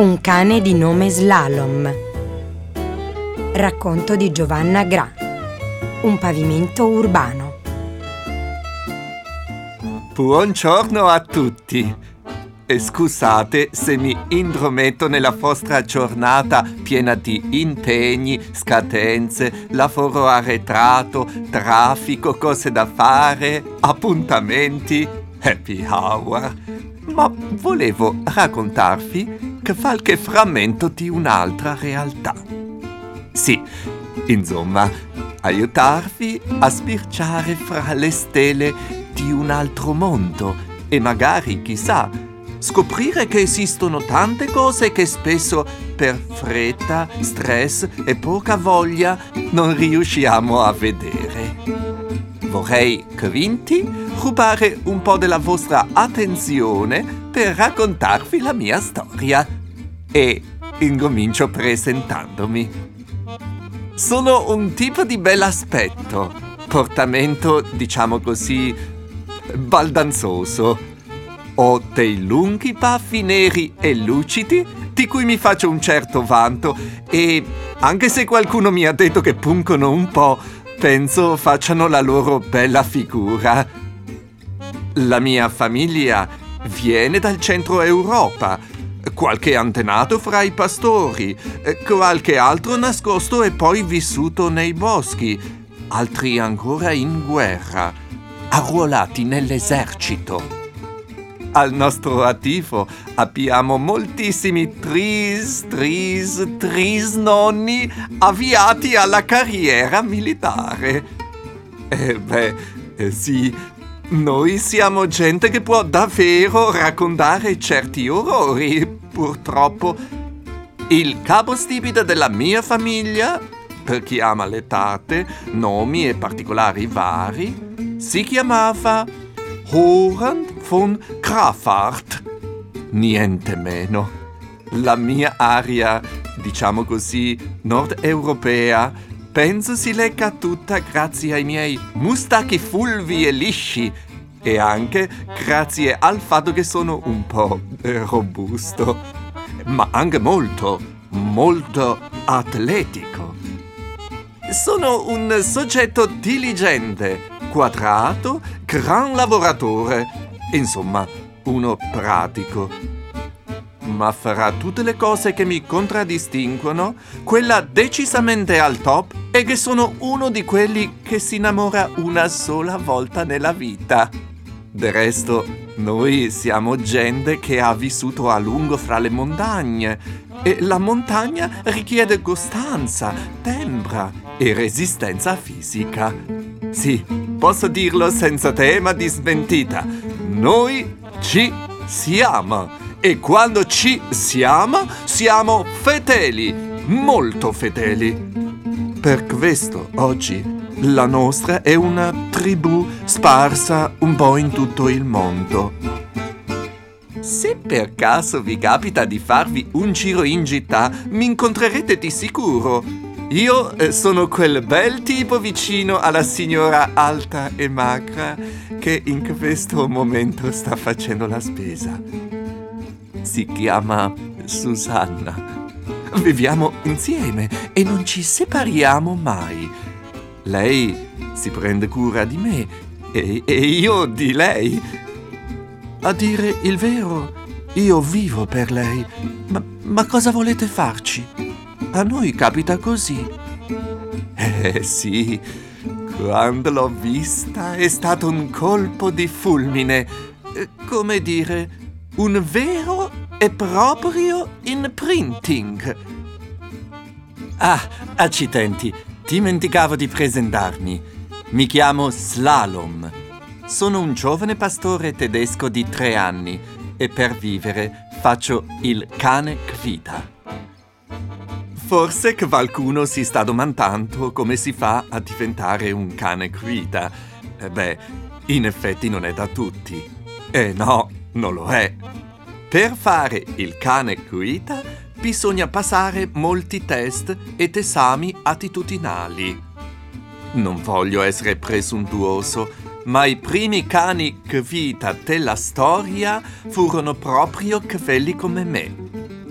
Un cane di nome Slalom. Racconto di Giovanna Gra. Un pavimento urbano. Buongiorno a tutti. Scusate se mi intrometto nella vostra giornata piena di impegni, scadenze, lavoro arretrato, traffico, cose da fare, appuntamenti, happy hour. Ma volevo raccontarvi qualche frammento di un'altra realtà. Sì, insomma, aiutarvi a spirciare fra le stelle di un altro mondo e magari, chissà, scoprire che esistono tante cose che spesso per fretta, stress e poca voglia non riusciamo a vedere. Vorrei quindi rubare un po' della vostra attenzione per raccontarvi la mia storia. E incomincio presentandomi. Sono un tipo di bell'aspetto, portamento, diciamo così, baldanzoso. Ho dei lunghi baffi neri e lucidi di cui mi faccio un certo vanto e, anche se qualcuno mi ha detto che puncono un po', penso facciano la loro bella figura. La mia famiglia viene dal centro Europa, qualche antenato fra i pastori, qualche altro nascosto e poi vissuto nei boschi, altri ancora in guerra, arruolati nell'esercito. Al nostro attivo abbiamo moltissimi tris nonni avviati alla carriera militare. Sì, noi siamo gente che può davvero raccontare certi orrori, purtroppo. Il capostipite della mia famiglia, per chi ama le tate, nomi e particolari vari, si chiamava Horand von Grafart. Niente meno. La mia aria, diciamo così, nord-europea, penso si legga tutta grazie ai miei mustacchi fulvi e lisci e anche grazie al fatto che sono un po' robusto, ma anche molto atletico. Sono un soggetto diligente, quadrato, gran lavoratore, insomma, uno pratico. Ma fra tutte le cose che mi contraddistinguono, quella decisamente al top è che sono uno di quelli che si innamora una sola volta nella vita. Del resto, noi siamo gente che ha vissuto a lungo fra le montagne e la montagna richiede costanza, tempra e resistenza fisica. Sì, posso dirlo senza tema di smentita. Noi ci siamo. E quando ci siamo fedeli, molto fedeli. Per questo oggi la nostra è una tribù sparsa un po' in tutto il mondo. Se per caso vi capita di farvi un giro in città, mi incontrerete di sicuro. Io sono quel bel tipo vicino alla signora alta e magra che in questo momento sta facendo la spesa. Si chiama Susanna. Viviamo insieme e non ci separiamo mai. Lei si prende cura di me e io di lei. A dire il vero, io vivo per lei. Ma cosa volete farci? A noi capita così. Sì, quando l'ho vista è stato un colpo di fulmine. Come dire, un vero e proprio imprinting. Accidenti, dimenticavo di presentarmi. Mi chiamo Slalom. Sono un giovane pastore tedesco di 3 anni e per vivere faccio il cane guida. Forse qualcuno si sta domandando come si fa a diventare un cane guida. In effetti non è da tutti. No, non lo è. Per fare il cane guida bisogna passare molti test ed esami attitudinali. Non voglio essere presuntuoso, ma i primi cani guida della storia furono proprio quelli come me.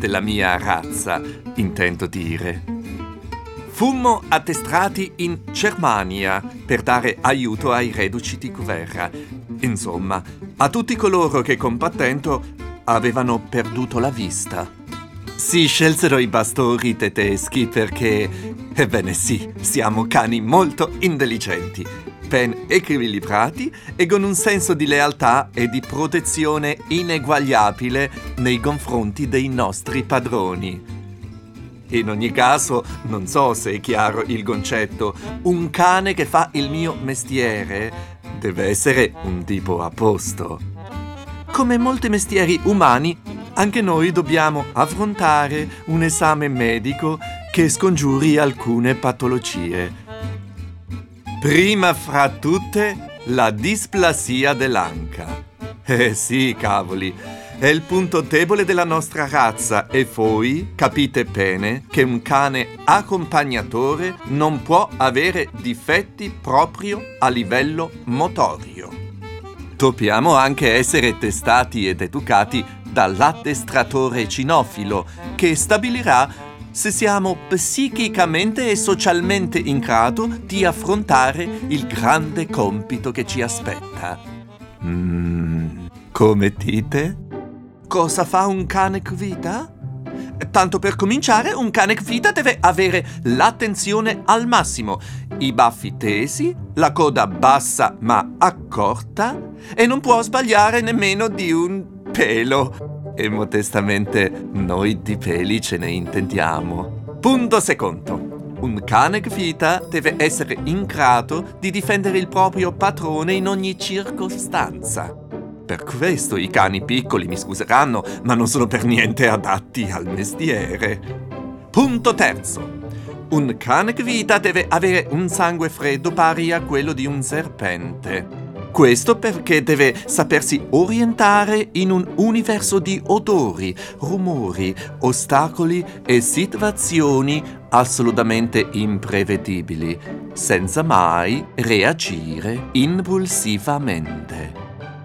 della mia razza, intendo dire. Fummo addestrati in Germania per dare aiuto ai reduci di guerra. Insomma, a tutti coloro che combattendo avevano perduto la vista. Si scelsero i pastori tedeschi perché, ebbene sì, siamo cani molto intelligenti, ben equilibrati e con un senso di lealtà e di protezione ineguagliabile nei confronti dei nostri padroni. In ogni caso, non so se è chiaro il concetto, un cane che fa il mio mestiere deve essere un tipo a posto. Come molti mestieri umani, anche noi dobbiamo affrontare un esame medico che scongiuri alcune patologie. Prima fra tutte, la displasia dell'anca. Sì, cavoli, è il punto debole della nostra razza e voi capite bene che un cane accompagnatore non può avere difetti proprio a livello motorio. Dobbiamo anche essere testati ed educati dall'addestratore cinofilo che stabilirà se siamo psichicamente e socialmente in grado di affrontare il grande compito che ci aspetta. Come dite? Cosa fa un cane Kvitta? Tanto per cominciare, un cane Kvitta deve avere l'attenzione al massimo, i baffi tesi, la coda bassa ma accorta e non può sbagliare nemmeno di un pelo. E modestamente noi di peli ce ne intendiamo. Punto secondo. Un cane Kvitta deve essere in grado di difendere il proprio padrone in ogni circostanza. Per questo i cani piccoli mi scuseranno, ma non sono per niente adatti al mestiere. Punto terzo. Un cane Kvitta deve avere un sangue freddo pari a quello di un serpente. Questo perché deve sapersi orientare in un universo di odori, rumori, ostacoli e situazioni assolutamente imprevedibili, senza mai reagire impulsivamente.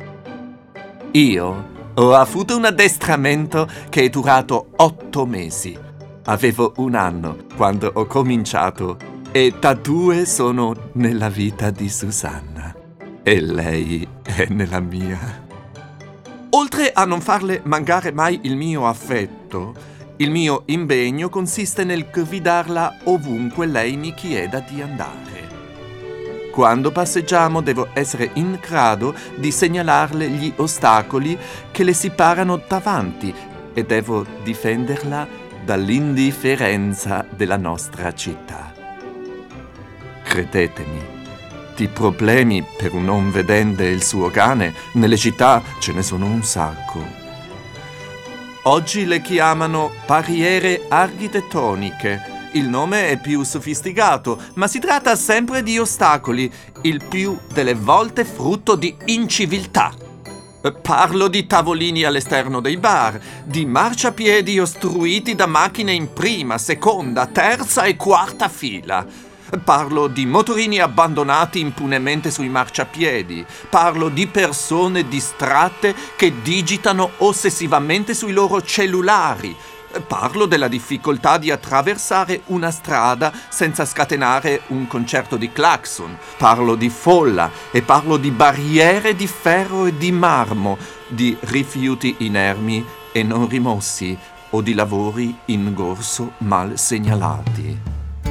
Io ho avuto un addestramento che è durato 8 mesi. Avevo 1 anno quando ho cominciato e da 2 sono nella vita di Susanna. E lei è nella mia. Oltre a non farle mancare mai il mio affetto, il mio impegno consiste nel guidarla ovunque lei mi chieda di andare. Quando passeggiamo devo essere in grado di segnalarle gli ostacoli che le si parano davanti e devo difenderla dall'indifferenza della nostra città. Credetemi, di problemi per un non vedente e il suo cane nelle città ce ne sono un sacco. Oggi le chiamano barriere architettoniche. Il nome è più sofisticato, ma si tratta sempre di ostacoli, il più delle volte frutto di inciviltà. Parlo di tavolini all'esterno dei bar, di marciapiedi ostruiti da macchine in prima, seconda, terza e quarta fila. Parlo di motorini abbandonati impunemente sui marciapiedi. Parlo di persone distratte che digitano ossessivamente sui loro cellulari. Parlo della difficoltà di attraversare una strada senza scatenare un concerto di clacson. Parlo di folla e parlo di barriere di ferro e di marmo, di rifiuti inermi e non rimossi o di lavori in corso mal segnalati.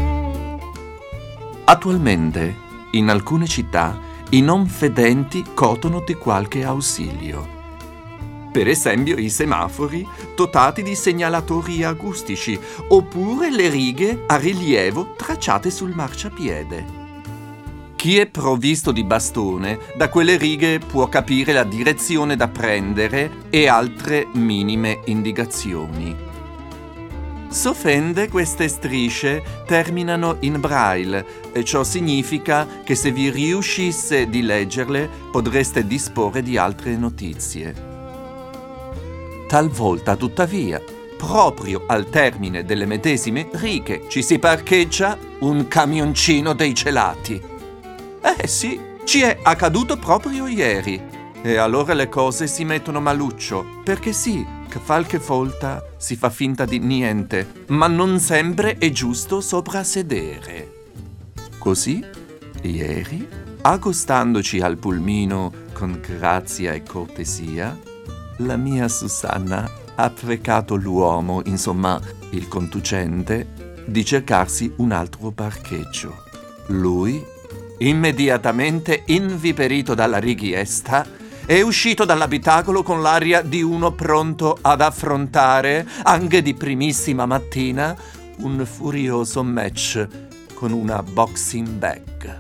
Attualmente, in alcune città, i non fedenti godono di qualche ausilio. Per esempio i semafori dotati di segnalatori acustici oppure le righe a rilievo tracciate sul marciapiede. Chi è provvisto di bastone da quelle righe può capire la direzione da prendere e altre minime indicazioni. S'offende, queste strisce terminano in braille e ciò significa che se vi riuscisse di leggerle potreste disporre di altre notizie. Talvolta, tuttavia, proprio al termine delle medesime righe ci si parcheggia un camioncino dei gelati. Sì, ci è accaduto proprio ieri. E allora le cose si mettono maluccio, perché sì, che qualche volta si fa finta di niente, ma non sempre è giusto soprassedere. Così, ieri, accostandoci al pulmino con grazia e cortesia, la mia Susanna ha pregato l'uomo, insomma, il conducente, di cercarsi un altro parcheggio. Lui, immediatamente inviperito dalla richiesta, è uscito dall'abitacolo con l'aria di uno pronto ad affrontare, anche di primissima mattina, un furioso match con una boxing bag.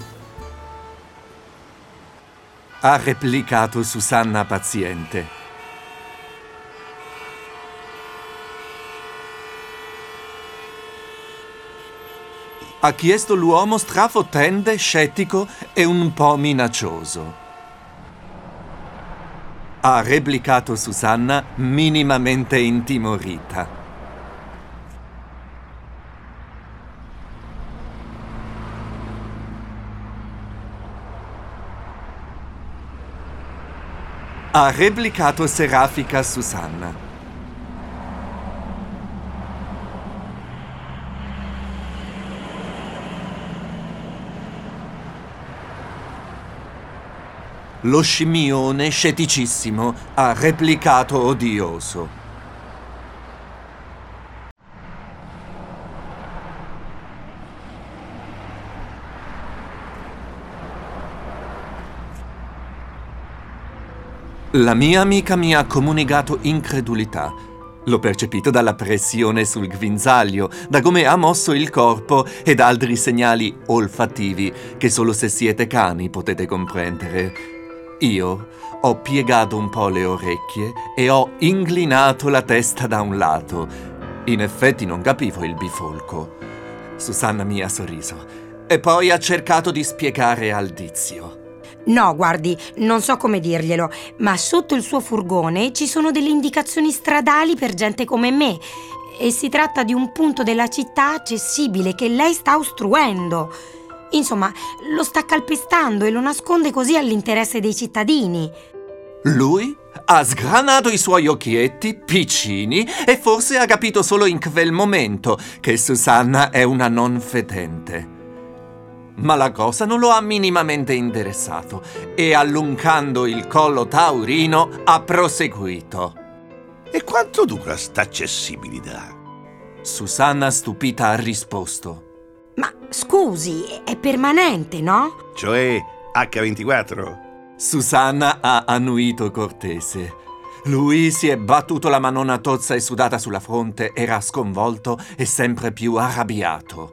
Ha replicato Susanna paziente. Ha chiesto l'uomo strafottente, scettico e un po' minaccioso. Ha replicato Susanna minimamente intimorita. Ha replicato serafica Susanna. Lo scimmione sceticissimo ha replicato odioso. La mia amica mi ha comunicato incredulità. L'ho percepito dalla pressione sul guinzaglio, da come ha mosso il corpo e da altri segnali olfattivi che solo se siete cani potete comprendere. Io ho piegato un po' le orecchie e ho inclinato la testa da un lato. In effetti non capivo il bifolco. Susanna mi ha sorriso e poi ha cercato di spiegare al tizio. No, guardi, non so come dirglielo, ma sotto il suo furgone ci sono delle indicazioni stradali per gente come me e si tratta di un punto della città accessibile che lei sta ostruendo. Insomma, lo sta calpestando e lo nasconde così all'interesse dei cittadini. Lui ha sgranato i suoi occhietti piccini e forse ha capito solo in quel momento che Susanna è una non fedente. Ma la cosa non lo ha minimamente interessato e allungando il collo taurino ha proseguito. E quanto dura sta accessibilità? Susanna stupita ha risposto. Ma scusi, è permanente, no? Cioè H24? Susanna ha annuito cortese. Lui si è battuto la manona tozza e sudata sulla fronte, era sconvolto e sempre più arrabbiato.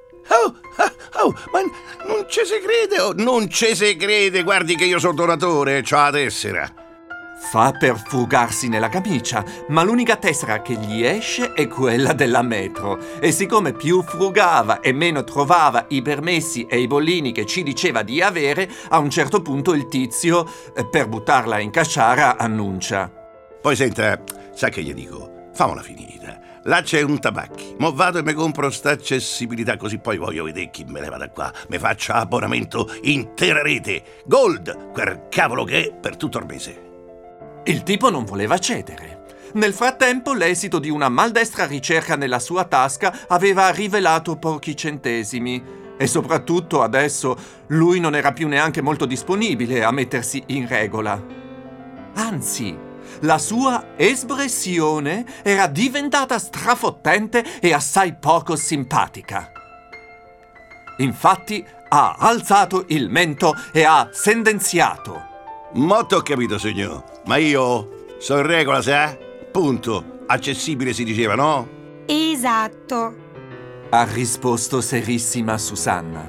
Ma non ci si crede, non ci si crede, guardi che io sono donatore, c'ho la tessera. Fa per frugarsi nella camicia, ma l'unica tessera che gli esce è quella della metro. E siccome più frugava e meno trovava i permessi e i bollini che ci diceva di avere, a un certo punto il tizio, per buttarla in casciara, annuncia. Poi senta, sa che gli dico? Famola finita. Là c'è un tabacchi. Mo vado e mi compro sta accessibilità, così poi voglio vedere chi me leva da qua. Mi faccia abbonamento intera rete. Gold, quel cavolo che è, per tutto il mese. Il tipo non voleva cedere. Nel frattempo l'esito di una maldestra ricerca nella sua tasca aveva rivelato pochi centesimi. E soprattutto adesso lui non era più neanche molto disponibile a mettersi in regola. Anzi, la sua espressione era diventata strafottente e assai poco simpatica. Infatti ha alzato il mento e ha sentenziato. Molto ho capito, signor. Ma io sono in regola, sa? Punto. Accessibile si diceva, no? Esatto. Ha risposto serissima Susanna.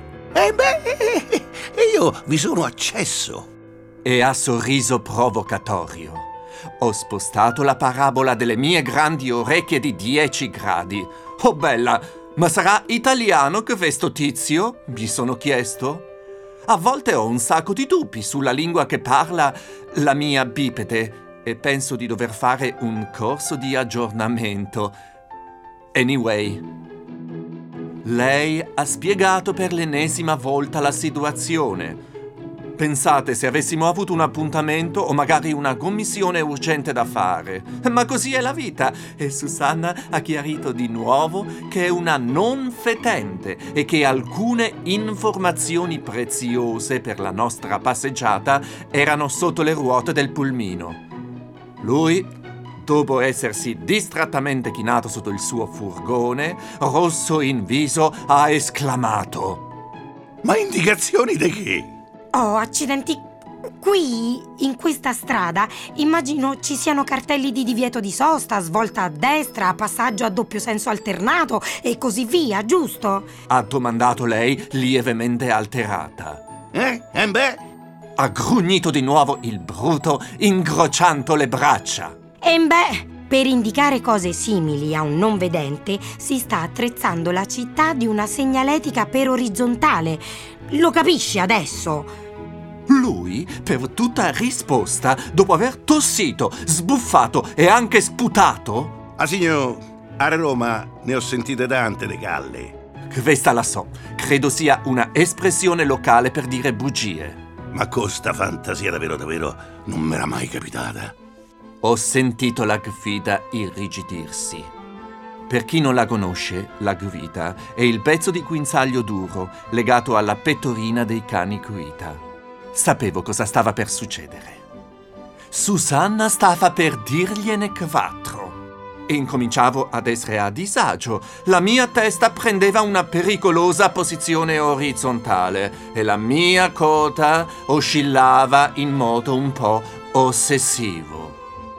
Io vi sono accesso. E ha sorriso provocatorio. Ho spostato la parabola delle mie grandi orecchie di 10 gradi. Oh bella, ma sarà italiano che questo tizio? Mi sono chiesto. A volte ho un sacco di dubbi sulla lingua che parla la mia bipede e penso di dover fare un corso di aggiornamento. Anyway, lei ha spiegato per l'ennesima volta la situazione. Pensate se avessimo avuto un appuntamento o magari una commissione urgente da fare. Ma così è la vita. E Susanna ha chiarito di nuovo che è una non fetente e che alcune informazioni preziose per la nostra passeggiata erano sotto le ruote del pulmino. Lui, dopo essersi distrattamente chinato sotto il suo furgone, rosso in viso, ha esclamato: Ma indicazioni di che? Oh, accidenti. Qui, in questa strada, immagino ci siano cartelli di divieto di sosta, svolta a destra, passaggio a doppio senso alternato e così via, giusto? ha domandato lei lievemente alterata. Beh? Ha grugnito di nuovo il bruto, incrociando le braccia. E beh, per indicare cose simili a un non vedente si sta attrezzando la città di una segnaletica per orizzontale. Lo capisci adesso? Lui, per tutta risposta, dopo aver tossito, sbuffato e anche sputato... Signor, a Roma ne ho sentite tante de galle. Questa la so, credo sia una espressione locale per dire bugie. Ma con sta fantasia davvero non m'era mai capitata. Ho sentito la gvida irrigidirsi. Per chi non la conosce, la gvida è il pezzo di guinzaglio duro legato alla pettorina dei cani Kuita. Sapevo cosa stava per succedere. Susanna stava per dirgliene 4. E incominciavo ad essere a disagio. La mia testa prendeva una pericolosa posizione orizzontale e la mia coda oscillava in modo un po' ossessivo.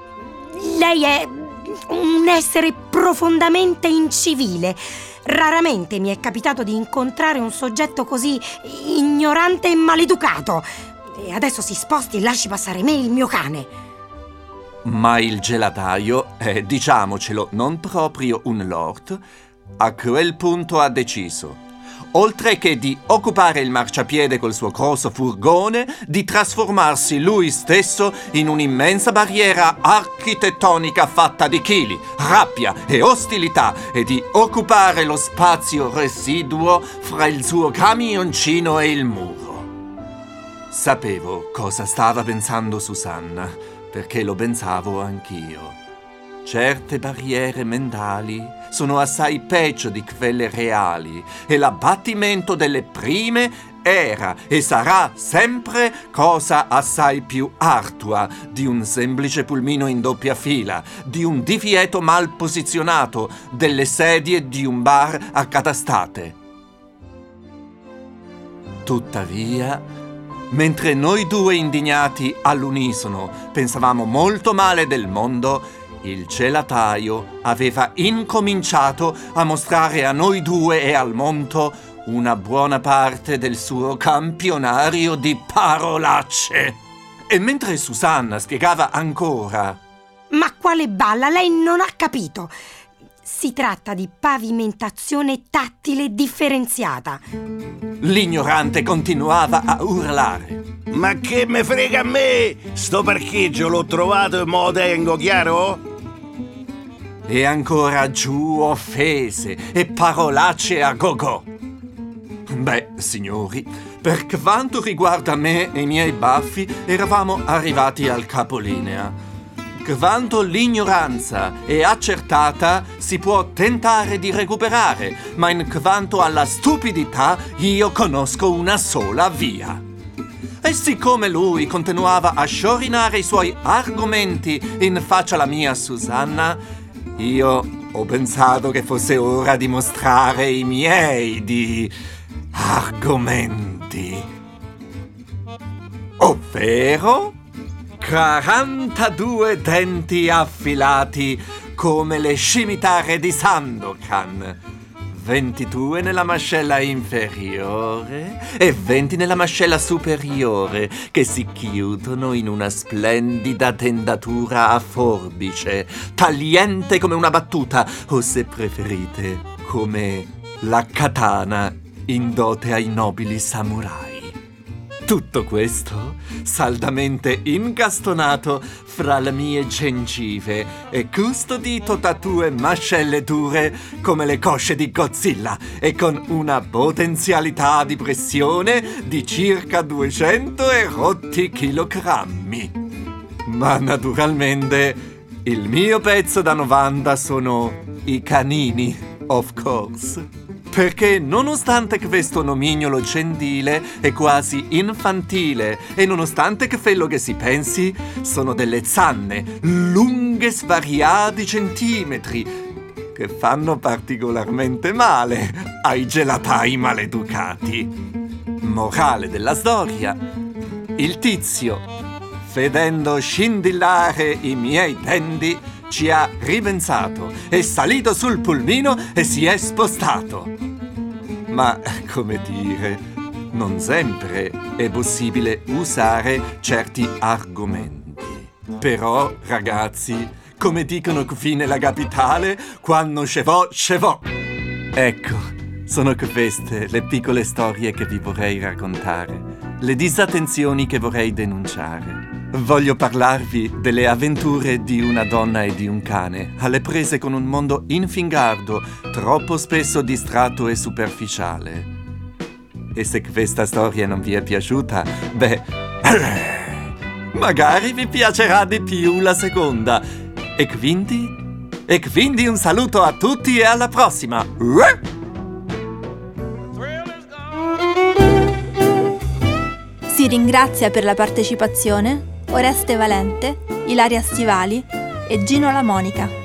Lei è un essere profondamente incivile. Raramente mi è capitato di incontrare un soggetto così ignorante e maleducato. E adesso si sposti e lasci passare me, il mio cane. Ma il gelataio è, diciamocelo, non proprio un lord, a quel punto ha deciso, oltre che di occupare il marciapiede col suo grosso furgone, di trasformarsi lui stesso in un'immensa barriera architettonica fatta di chili, rabbia e ostilità e di occupare lo spazio residuo fra il suo camioncino e il muro. Sapevo cosa stava pensando Susanna, perché lo pensavo anch'io. Certe barriere mentali sono assai peggio di quelle reali e l'abbattimento delle prime era e sarà sempre cosa assai più ardua di un semplice pulmino in doppia fila, di un divieto mal posizionato, delle sedie di un bar accatastate. Tuttavia, mentre noi due indignati all'unisono pensavamo molto male del mondo, il gelataio aveva incominciato a mostrare a noi due e al mondo una buona parte del suo campionario di parolacce. E mentre Susanna spiegava ancora: Ma quale balla? Lei non ha capito. Si tratta di pavimentazione tattile differenziata. l'ignorante continuava a urlare. Ma che me frega a me? Sto parcheggio l'ho trovato e mo tengo, chiaro? E ancora giù offese e parolacce a gogo. Beh, signori, per quanto riguarda me e i miei baffi, eravamo arrivati al capolinea. Quanto l'ignoranza è accertata, si può tentare di recuperare, ma in quanto alla stupidità, io conosco una sola via. E siccome lui continuava a sciorinare i suoi argomenti in faccia alla mia Susanna, io ho pensato che fosse ora di mostrare i miei di argomenti. Ovvero 42 denti affilati come le scimitare di Sandokan, 22 nella mascella inferiore e 20 nella mascella superiore, che si chiudono in una splendida dendatura a forbice, tagliente come una battuta, o se preferite, come la katana in dote ai nobili samurai. Tutto questo saldamente incastonato fra le mie gengive e custodito da 2 mascelle dure come le cosce di Godzilla e con una potenzialità di pressione di circa 200 e rotti chilogrammi. Ma naturalmente il mio pezzo da 90 sono i canini, of course. Perché nonostante questo nomignolo gentile e quasi infantile e nonostante che quello che si pensi sono delle zanne lunghe svariati centimetri che fanno particolarmente male ai gelatai maleducati. Morale della storia: il tizio, vedendo scintillare i miei denti, ci ha ripensato, è salito sul pulmino e si è spostato. Ma, come dire, non sempre è possibile usare certi argomenti. Però, ragazzi, come dicono qui nella capitale, quando scevò, scevò. Ecco, sono queste le piccole storie che vi vorrei raccontare, le disattenzioni che vorrei denunciare. Voglio parlarvi delle avventure di una donna e di un cane, alle prese con un mondo infingardo, troppo spesso distratto e superficiale. E se questa storia non vi è piaciuta, beh, magari vi piacerà di più la seconda. E quindi un saluto a tutti e alla prossima! Si ringrazia per la partecipazione Oreste Valente, Ilaria Stivali e Gino La Monica.